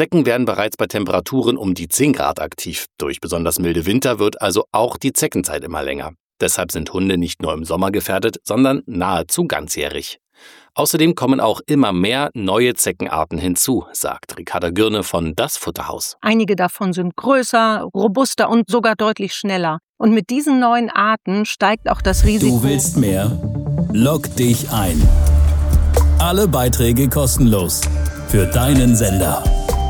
Zecken werden bereits bei Temperaturen um die 10 Grad aktiv. Durch besonders milde Winter wird also auch die Zeckenzeit immer länger. Deshalb sind Hunde nicht nur im Sommer gefährdet, sondern nahezu ganzjährig. Außerdem kommen auch immer mehr neue Zeckenarten hinzu, sagt Ricarda Gürne von Das Futterhaus. Einige davon sind größer, robuster und sogar deutlich schneller. Und mit diesen neuen Arten steigt auch das Risiko. Du willst mehr? Log dich ein. Alle Beiträge kostenlos. Für deinen Sender.